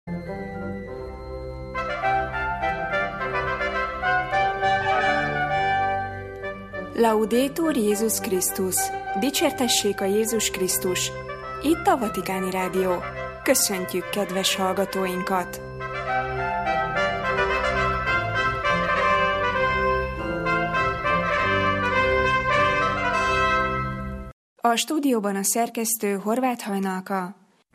Laudetur Jézus Krisztus! Dicsértessék a Jézus Krisztus! Itt a Vatikáni Rádió. Köszöntjük kedves hallgatóinkat! A stúdióban a szerkesztő Horváth Hajnalka.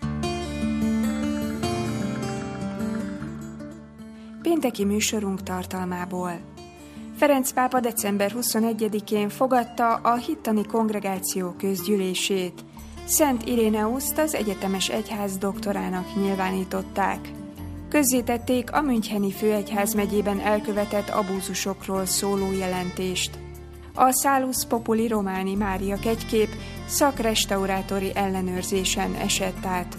Pénteki műsorunk tartalmából. Ferenc pápa december 21-én fogadta a hittani kongregáció közgyűlését. Szent Iréneuszt az egyetemes egyház doktorának nyilvánították. Közzétették a müncheni főegyházmegyében elkövetett abúzusokról szóló jelentést. A Salus Populi Romani Mária kegykép szakrestaurátori ellenőrzésen esett át.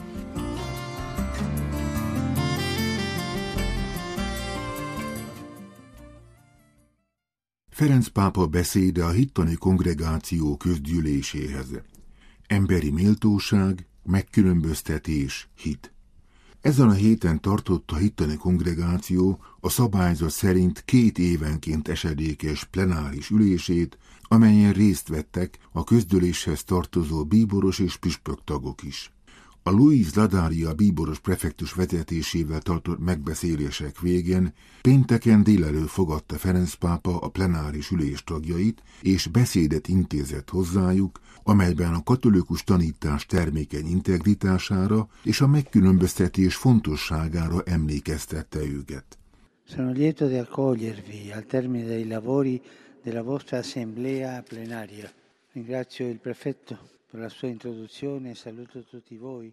Ferenc pápa beszéde a hittani kongregáció közgyűléséhez. Emberi méltóság, megkülönböztetés, hit. Ezen a héten tartott a hittani kongregáció a szabályzat szerint 2 évenként esedékes plenáris ülését, amelyen részt vettek a közgyűléshez tartozó bíboros és püspök tagok is. A Luis Ladaria bíboros prefektus vezetésével tartott megbeszélések végén pénteken délelőtt fogadta Ferenc pápa a plenáris ülés tagjait, és beszédet intézett hozzájuk, amelyben a katolikus tanítás termékeny integritására és a megkülönböztetés fontosságára emlékeztette őket. Sono lieto di accogliervi al termine dei lavori della vostra assemblea plenaria. Ringrazio il prefetto per la sua introduzione e saluto tutti voi.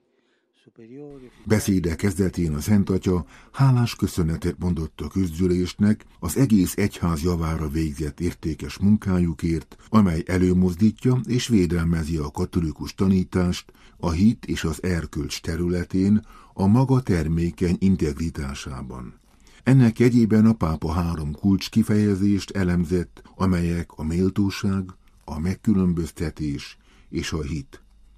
Beszéde kezdetén a Szent Atya hálás köszönetet mondott a közgyűlésnek az egész egyház javára végzett értékes munkájukért, amely előmozdítja és védelmezi a katolikus tanítást a hit és az erkölcs területén a maga termékeny integritásában. Ennek jegyében a pápa 3 kulcs kifejezést elemzett, amelyek a méltóság, a megkülönböztetés és a hit.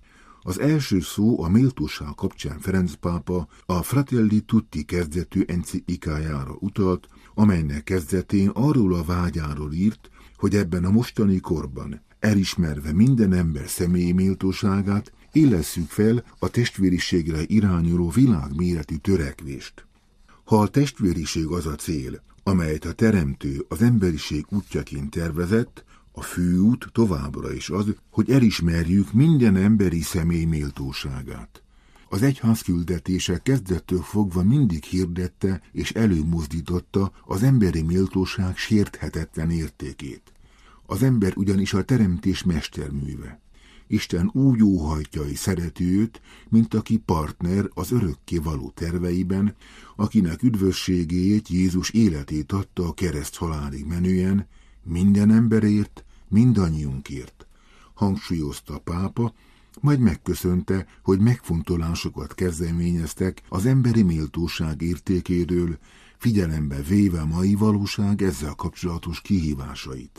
Az első szó a méltóság kapcsán Ferenc pápa a Fratelli Tutti kezdetű enciklikájára utalt, amelynek kezdetén arról a vágyáról írt, hogy ebben a mostani korban, elismerve minden ember személyi méltóságát, élesszük fel a testvériségre irányuló világméretű törekvést. Ha a testvériség az a cél, amelyet a Teremtő az emberiség útjaként tervezett, a főút továbbra is az, hogy elismerjük minden emberi személy méltóságát. Az egyház küldetése kezdettől fogva mindig hirdette és előmozdította az emberi méltóság sérthetetlen értékét. Az ember ugyanis a teremtés mesterműve. Isten úgy óhajtja és szereti őt, mint aki partner az örökké való terveiben, akinek üdvösségét Jézus életét adta a kereszt halálig menően, minden emberért, mindannyiunkért, hangsúlyozta a pápa, majd megköszönte, hogy megfontolásokat kezdeményeztek az emberi méltóság értékéről, figyelembe véve mai valóság ezzel kapcsolatos kihívásait.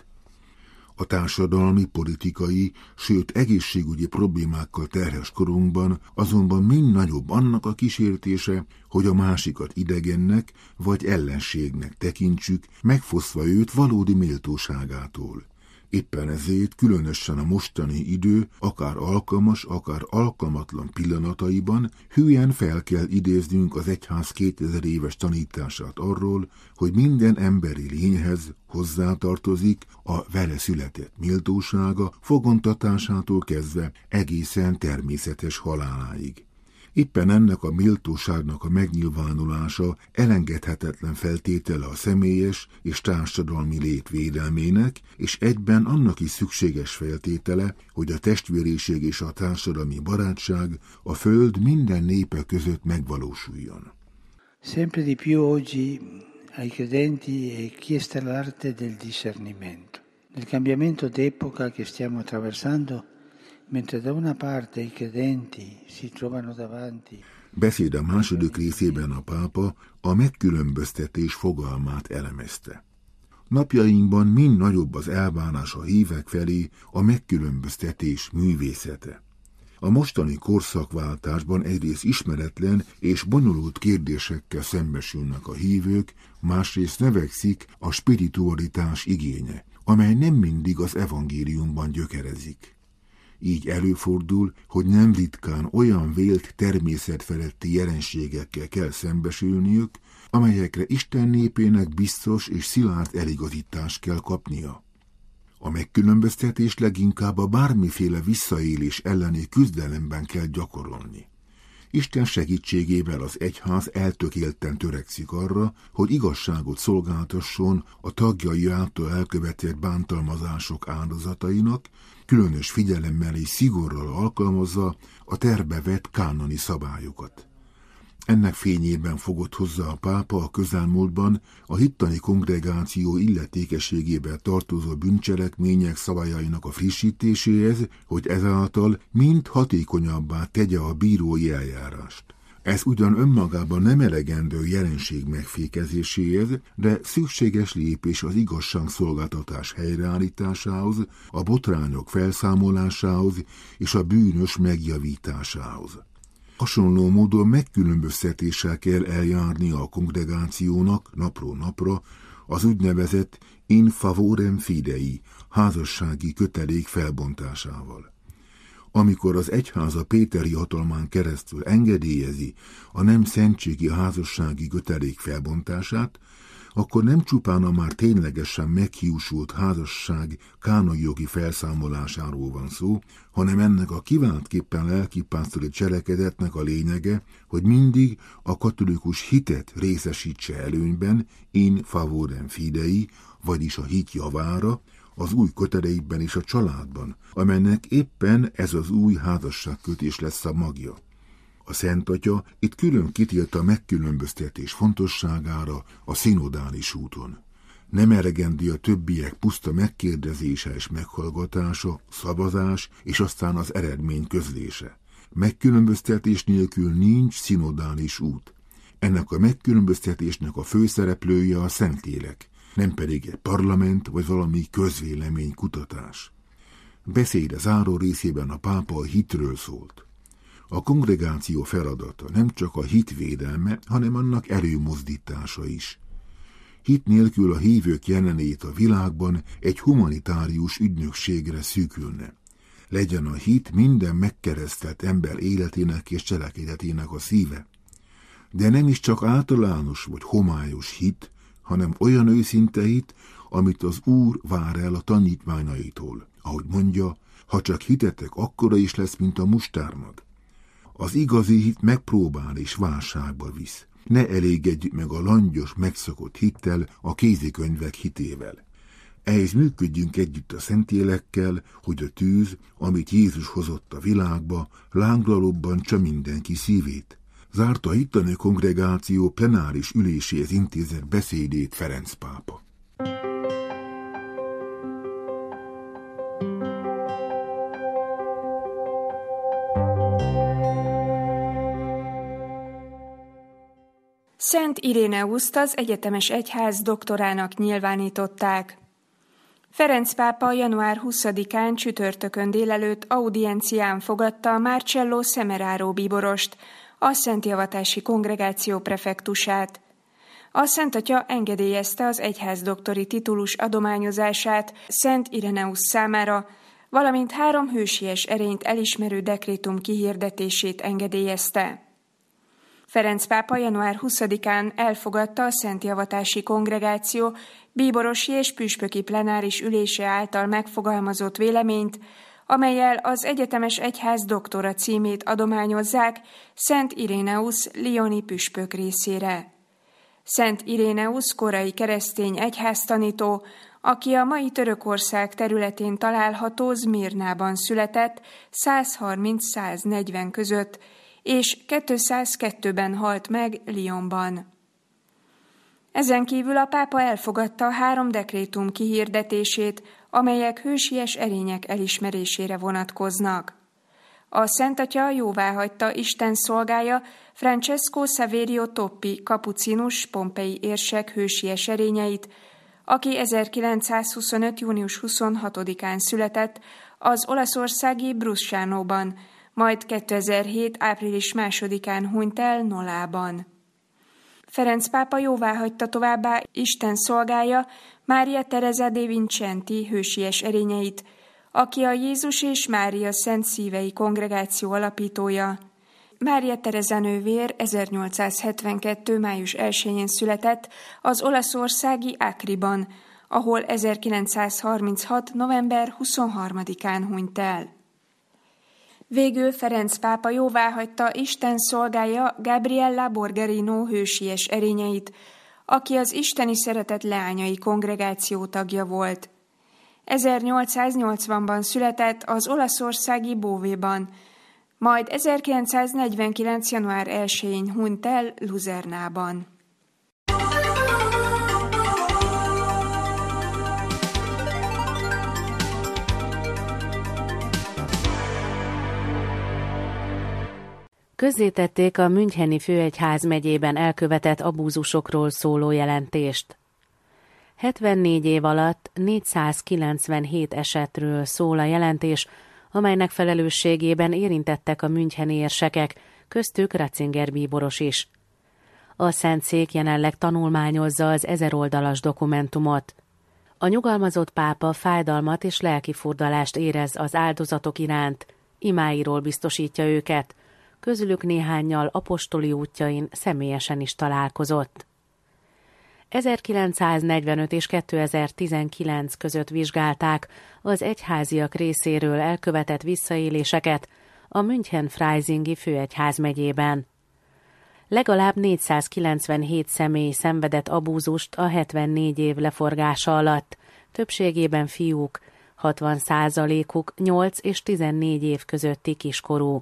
A társadalmi, politikai, sőt egészségügyi problémákkal terhes korunkban azonban mind nagyobb annak a kísértése, hogy a másikat idegennek vagy ellenségnek tekintsük, megfosztva őt valódi méltóságától. Éppen ezért különösen a mostani idő, akár alkalmas, akár alkalmatlan pillanataiban hülyen fel kell idéznünk az egyház 2000 éves tanítását arról, hogy minden emberi lényhez hozzátartozik a vele született méltósága fogantatásától kezdve egészen természetes haláláig. Éppen ennek a méltóságnak a megnyilvánulása elengedhetetlen feltétele a személyes és társadalmi lét védelmének, és egyben annak is szükséges feltétele, hogy a testvériség és a társadalmi barátság a föld minden népe között megvalósuljon. Sempre di più oggi ai credenti è chiesta l'arte del discernimento. Nel cambiamento d'epoca che stiamo attraversando, mentre da una parte i credenti si trovano davanti. Beszéde második részében a pápa a megkülönböztetés fogalmát elemezte. Napjainkban mind nagyobb az elvárás a hívek felé a megkülönböztetés művészete. A mostani korszakváltásban egyrészt ismeretlen és bonyolult kérdésekkel szembesülnek a hívők, másrészt növekszik a spiritualitás igénye, amely nem mindig az evangéliumban gyökerezik. Így előfordul, hogy nem ritkán olyan vélt természetfeletti jelenségekkel kell szembesülniük, amelyekre Isten népének biztos és szilárd eligazítást kell kapnia. A megkülönböztetés leginkább a bármiféle visszaélés elleni küzdelemben kell gyakorolni. Isten segítségével az egyház eltökélten törekszik arra, hogy igazságot szolgáltasson a tagjai által elkövetett bántalmazások áldozatainak, különös figyelemmel és szigorral alkalmazza a tervbe vett kánoni szabályokat. Ennek fényében fogott hozzá a pápa a közelmúltban a hittani kongregáció illetékességébe tartozó bűncselekmények szabályainak a frissítéséhez, hogy ezáltal mind hatékonyabbá tegye a bírói eljárást. Ez ugyan önmagában nem elegendő jelenség megfékezéséhez, de szükséges lépés az igazságszolgáltatás helyreállításához, a botrányok felszámolásához és a bűnös megjavításához. Hasonló módon megkülönböztetéssel kell eljárni a kongregációnak napról napra az úgynevezett in favorem fidei házassági kötelék felbontásával. Amikor az egyház a péteri hatalmán keresztül engedélyezi a nem szentségi házassági kötelék felbontását, akkor nem csupán a már ténylegesen meghiúsult házasság kánoni jogi felszámolásáról van szó, hanem ennek a kiváltképpen lelkipásztori cselekedetnek a lényege, hogy mindig a katolikus hitet részesítse előnyben, in favorem fidei, vagyis a hit javára, az új kötelékben és a családban, amelynek éppen ez az új házasságkötés lesz a magja. A Szent Atya itt külön kitélt a megkülönböztetés fontosságára a szinodális úton. Nem elegendő a többiek puszta megkérdezése és meghallgatása, szavazás és aztán az eredmény közlése. Megkülönböztetés nélkül nincs szinodális út. Ennek a megkülönböztetésnek a főszereplője a Szentlélek, nem pedig egy parlament vagy valami közvéleménykutatás. Beszéde záró részében a pápa a hitről szólt. A kongregáció feladata nem csak a hit védelme, hanem annak előmozdítása is. Hit nélkül a hívők jelenlét a világban egy humanitárius ügynökségre szűkülne. Legyen a hit minden megkeresztelt ember életének és cselekedetének a szíve. De nem is csak általános vagy homályos hit, hanem olyan őszinte hit, amit az Úr vár el a tanítványaitól. Ahogy mondja, ha csak hitetek, akkora is lesz, mint a mustármag. Az igazi hit megpróbál és válságba visz. Ne elégedjük meg a langyos, megszokott hittel, a kézikönyvek hitével. Ehhez működjünk együtt a Szentlélekkel, hogy a tűz, amit Jézus hozott a világba, lángra lobbantsa mindenki szívét. Zárta a hittani kongregáció plenáris üléséhez intézett beszédét Ferenc pápa. Szent Iréneuszt az egyetemes egyház doktorának nyilvánították. Ferenc pápa január 20-án csütörtökön délelőtt audiencián fogadta Marcello Semeraro bíborost, a Szentjavatási Kongregáció prefektusát. A Szent Atya engedélyezte az egyházdoktori titulus adományozását Szent Iréneusz számára, valamint 3 hősies erényt elismerő dekrétum kihirdetését engedélyezte. Ferenc pápa január 20-án elfogadta a Szentjavatási Kongregáció bíborosi és püspöki plenáris ülése által megfogalmazott véleményt, amellyel az egyetemes egyház doktora címét adományozzák Szent Iréneusz lyoni püspök részére. Szent Iréneusz korai keresztény egyháztanító, aki a mai Törökország területén található Zmirnában született 130-140 között, és 202-ben halt meg Lyonban. Ezen kívül a pápa elfogadta 3 dekrétum kihirdetését, amelyek hősies erények elismerésére vonatkoznak. A Szent Atya jóváhagyta Isten szolgája Francesco Saverio Toppi kapucinus pompei érsek hősies erényeit, aki 1925. június 26-án született az olaszországi Bruscianóban, majd 2007. április 2-án hunyt el Nolában. Ferenc pápa jóváhagyta továbbá Isten szolgája Mária Teresa de Vincenti hősies erényeit, aki a Jézus és Mária Szent Szívei Kongregáció alapítója. Mária Teresa nővér 1872. május 1-én született az olaszországi Acriban, ahol 1936. november 23-án hunyt el. Végül Ferenc pápa jóváhagyta Isten szolgája Gabriella Borgerino hősies erényeit, aki az Isteni Szeretet Leányai Kongregáció tagja volt. 1880-ban született az olaszországi Beauvais-ban, majd 1949. január 1-én hunyt el Luzernában. Közzétették a Müncheni főegyházmegyében elkövetett abúzusokról szóló jelentést. 74 év alatt 497 esetről szól a jelentés, amelynek felelősségében érintettek a müncheni érsekek, köztük Ratzinger bíboros is. A Szentszék jelenleg tanulmányozza az 1000 oldalas dokumentumot. A nyugalmazott pápa fájdalmat és lelki furdalást érez az áldozatok iránt, imáiról biztosítja őket, közülük néhánnyal apostoli útjain személyesen is találkozott. 1945 és 2019 között vizsgálták az egyháziak részéről elkövetett visszaéléseket a München-Freisingi főegyházmegyében. Legalább 497 személy szenvedett abúzust a 74 év leforgása alatt, többségében fiúk, 60%-uk 8 és 14 év közötti kiskorú.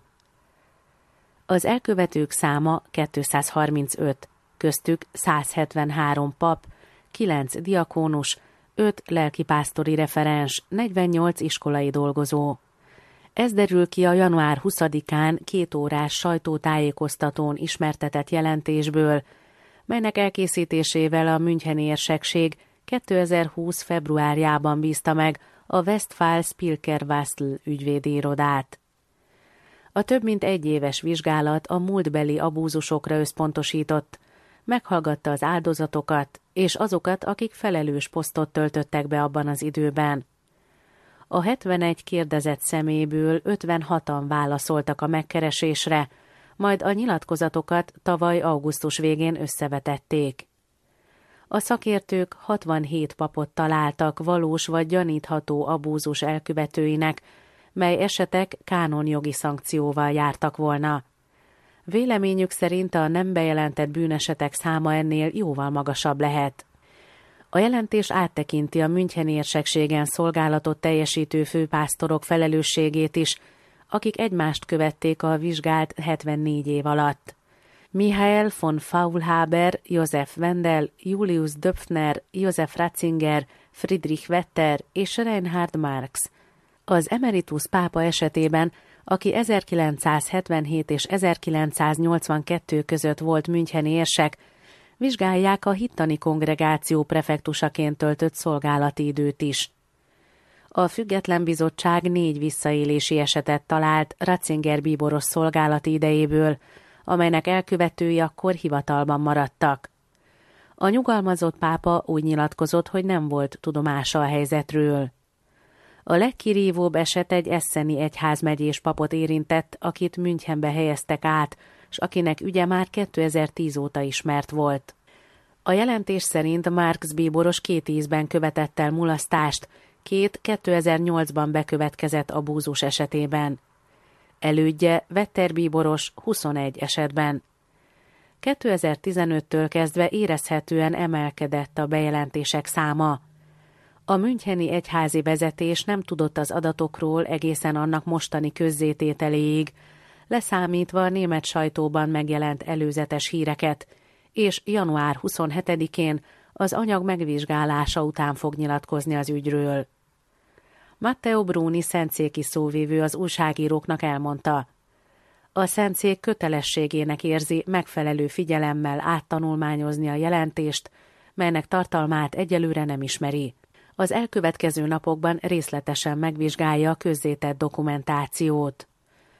Az elkövetők száma 235, köztük 173 pap, 9 diakónus, 5 lelkipásztori referens, 48 iskolai dolgozó. Ez derül ki a január 20-án 2 órás sajtótájékoztatón ismertetett jelentésből, melynek elkészítésével a müncheni érsekség 2020. februárjában bízta meg a Westphal-Spilker-Wasl ügyvédi irodát. A több mint 1 éves vizsgálat a múltbeli abúzusokra összpontosított, meghallgatta az áldozatokat és azokat, akik felelős posztot töltöttek be abban az időben. A 71 kérdezett személyből 56-an válaszoltak a megkeresésre, majd a nyilatkozatokat tavaly augusztus végén összevetették. A szakértők 67 papot találtak valós vagy gyanítható abúzus elkövetőinek, mely esetek kánonjogi szankcióval jártak volna. Véleményük szerint a nem bejelentett bűnesetek száma ennél jóval magasabb lehet. A jelentés áttekinti a müncheni érsekségen szolgálatot teljesítő főpásztorok felelősségét is, akik egymást követték a vizsgált 74 év alatt. Michael von Faulhaber, Josef Wendel, Julius Döpfner, Josef Ratzinger, Friedrich Wetter és Reinhard Marx. Az emeritus pápa esetében, aki 1977 és 1982 között volt müncheni érsek, vizsgálják a hittani kongregáció prefektusaként töltött szolgálati időt is. A független bizottság 4 visszaélési esetet talált Ratzinger bíboros szolgálati idejéből, amelynek elkövetői akkor hivatalban maradtak. A nyugalmazott pápa úgy nyilatkozott, hogy nem volt tudomása a helyzetről. A legkirívóbb eset egy esseni egyházmegyés papot érintett, akit Münchenbe helyeztek át, s akinek ügye már 2010 óta ismert volt. A jelentés szerint Marx bíboros 2 ízben követett el mulasztást, 2 2008-ban bekövetkezett abúzus esetében. Elődje Wetter bíboros 21 esetben. 2015-től kezdve érezhetően emelkedett a bejelentések száma. A müncheni egyházi vezetés nem tudott az adatokról egészen annak mostani közzétételéig, leszámítva a német sajtóban megjelent előzetes híreket, és január 27-én az anyag megvizsgálása után fog nyilatkozni az ügyről. Matteo Bruni szentszéki szóvivő az újságíróknak elmondta: a szentszék kötelességének érzi megfelelő figyelemmel áttanulmányozni a jelentést, melynek tartalmát egyelőre nem ismeri. Az elkövetkező napokban részletesen megvizsgálja a közzétett dokumentációt.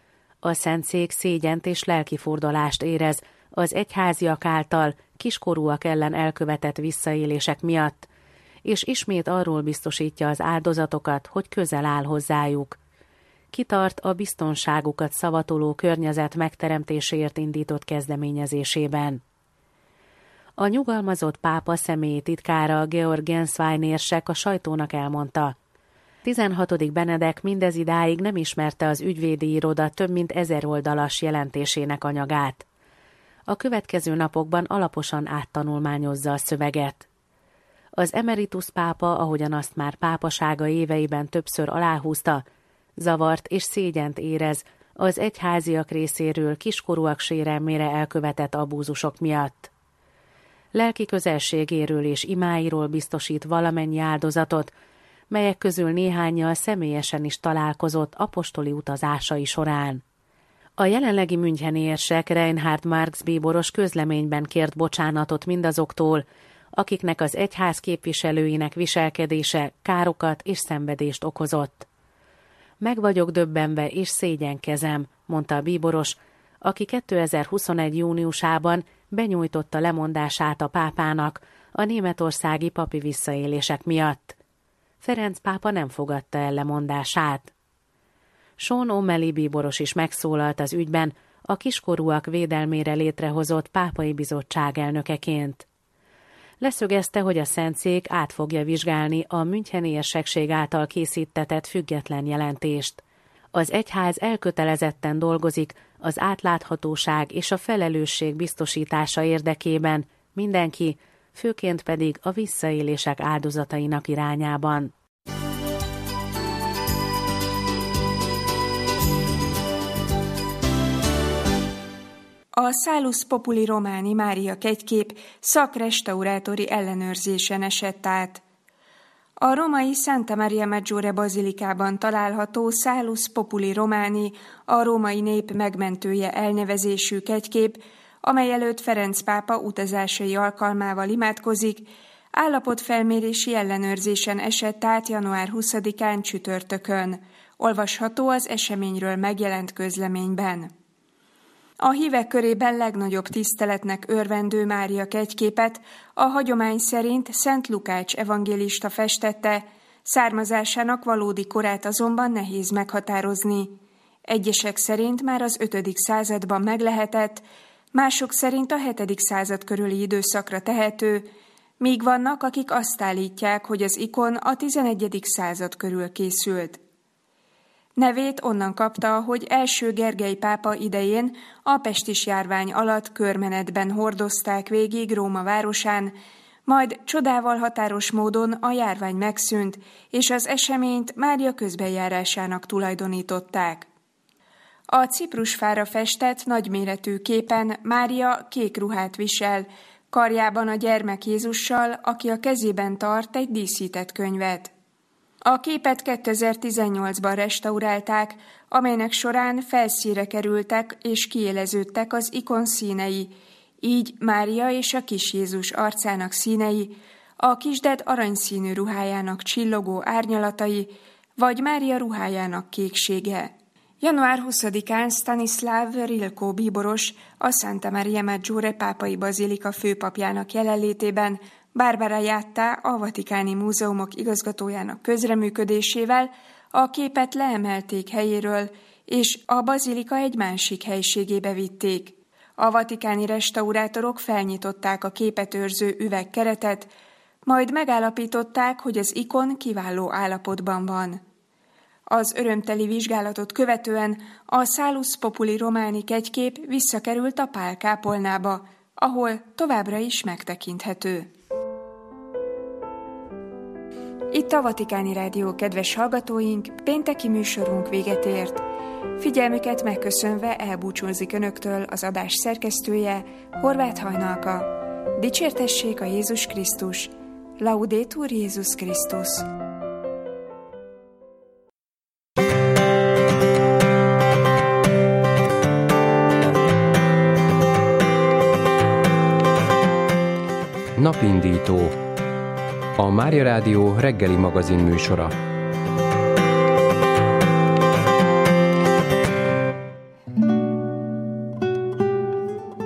A szentszék szégyent és lelkifordulást érez az egyháziak által kiskorúak ellen elkövetett visszaélések miatt, és ismét arról biztosítja az áldozatokat, hogy közel áll hozzájuk. Kitart a biztonságukat szavatoló környezet megteremtéséért indított kezdeményezésében. A nyugalmazott pápa személyi titkára Georg Genswein érsek a sajtónak elmondta: 16. Benedek mindezidáig nem ismerte az ügyvédi iroda több mint 1000 oldalas jelentésének anyagát. A következő napokban alaposan áttanulmányozza a szöveget. Az emeritus pápa, ahogyan azt már pápasága éveiben többször aláhúzta, zavart és szégyent érez az egyháziak részéről kiskorúak sérelmére elkövetett abúzusok miatt. Lelki közelségéről és imáiról biztosít valamennyi áldozatot, melyek közül néhánnyal személyesen is találkozott apostoli utazásai során. A jelenlegi müncheni érsek Reinhard Marx bíboros közleményben kért bocsánatot mindazoktól, akiknek az egyház képviselőinek viselkedése károkat és szenvedést okozott. Meg vagyok döbbenve és szégyenkezem, mondta a bíboros, aki 2021. júniusában benyújtotta lemondását a pápának a németországi papi visszaélések miatt. Ferenc pápa nem fogadta el lemondását. Sean O'Malley bíboros is megszólalt az ügyben a kiskorúak védelmére létrehozott pápai bizottság elnökeként. Leszögezte, hogy a szentszék át fogja vizsgálni a müncheni érsekség által készítetett független jelentést. Az egyház elkötelezetten dolgozik az átláthatóság és a felelősség biztosítása érdekében, mindenki, főként pedig a visszaélések áldozatainak irányában. A Salus Populi Romani Mária kegykép szakrestaurátori ellenőrzésen esett át. A romai Santa Maria Maggiore bazilikában található Salus Populi Romani, a római nép megmentője elnevezésű kegykép, amely előtt Ferenc pápa utazásai alkalmával imádkozik, állapotfelmérési ellenőrzésen esett át január 20-án csütörtökön. Olvasható az eseményről megjelent közleményben. A hívek körében legnagyobb tiszteletnek örvendő Mária kegyképet a hagyomány szerint Szent Lukács evangélista festette, származásának valódi korát azonban nehéz meghatározni. Egyesek szerint már az 5. században meglehetett, mások szerint a 7. század körüli időszakra tehető, míg vannak, akik azt állítják, hogy az ikon a 11. század körül készült. Nevét onnan kapta, hogy első Gergely pápa idején a pestis járvány alatt körmenetben hordozták végig Róma városán, majd csodával határos módon a járvány megszűnt, és az eseményt Mária közbenjárásának tulajdonították. A ciprusfára festett nagyméretű képen Mária kék ruhát visel, karjában a gyermek Jézussal, aki a kezében tart egy díszített könyvet. A képet 2018-ban restaurálták, amelynek során felszínre kerültek és kiéleződtek az ikon színei, így Mária és a kis Jézus arcának színei, a kisded aranyszínű ruhájának csillogó árnyalatai, vagy Mária ruhájának kéksége. Január 20-án Stanislav Rilko bíboros, a Santa Maria Maggiore pápai bazilika főpapjának jelenlétében Barbara Jatta, a Vatikáni Múzeumok igazgatójának közreműködésével a képet leemelték helyéről, és a bazilika egy másik helységébe vitték. A vatikáni restaurátorok felnyitották a képet őrző üvegkeretet, majd megállapították, hogy az ikon kiváló állapotban van. Az örömteli vizsgálatot követően a Salus Populi Romani kegykép visszakerült a Pál kápolnába, ahol továbbra is megtekinthető. Itt a Vatikáni Rádió kedves hallgatóink, pénteki műsorunk véget ért. Figyelmüket megköszönve elbúcsúzik önöktől az adás szerkesztője, Horváth Hajnalka. Dicsértessék a Jézus Krisztus! Laudetur Jézus Krisztus! Napindító. A Mária Rádió reggeli magazin műsora.